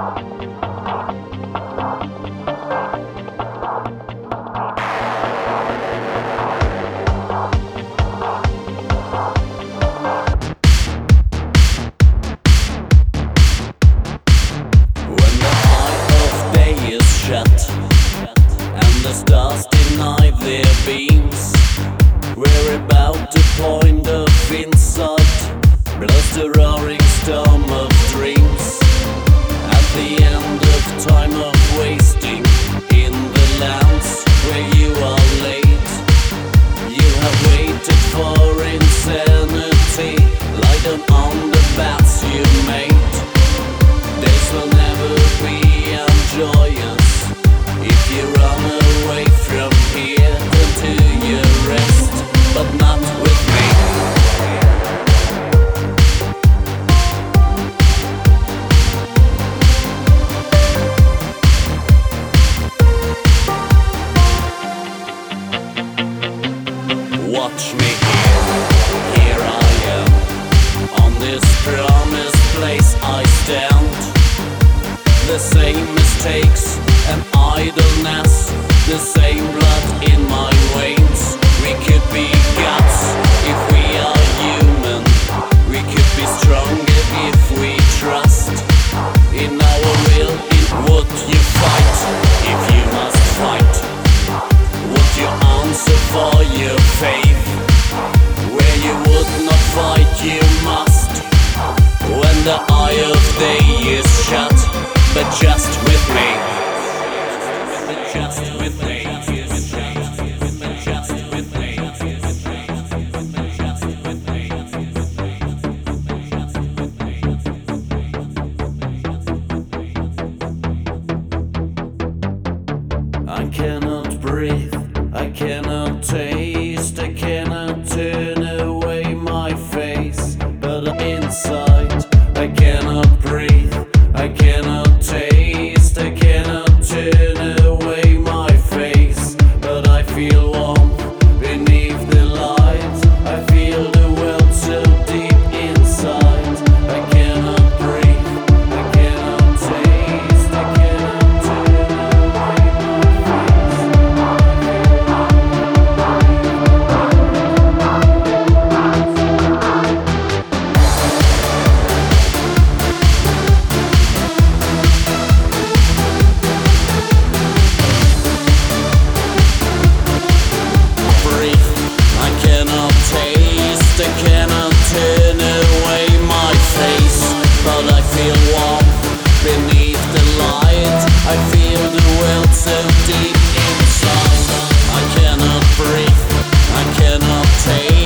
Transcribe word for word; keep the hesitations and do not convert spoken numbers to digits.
And the stars deny their beams. We're about to point of insight, blast a roaring storm of dreams. At the end of time of wasting, in the lands where you are late, you have waited for insanity, lie down on the paths you made. Days will never be unjoyous if you run away from here until you rest, but not with me. Watch me here, here I am, on this promised place I stand. The same mistakes and idleness, the same blood in my veins. We could be gods if we are human. We could be stronger if we trust in our will, in what you fight. If you must fight, would you answer for your faith? Where you would not fight, you must. When the eye of day is shut, but just with me, just with me, just with me, just with me. I cannot breathe, I cannot taste, I cannot turn away my face, but inside I cannot breathe, I cannot taste, I cannot turn away my face, but I feel warm beneath the light. I feel the world so deep inside. I cannot breathe, I cannot taste, I cannot turn away my I cannot turn away my face, but I feel warm beneath the light. I feel the world so deep inside. I cannot breathe, I cannot taste.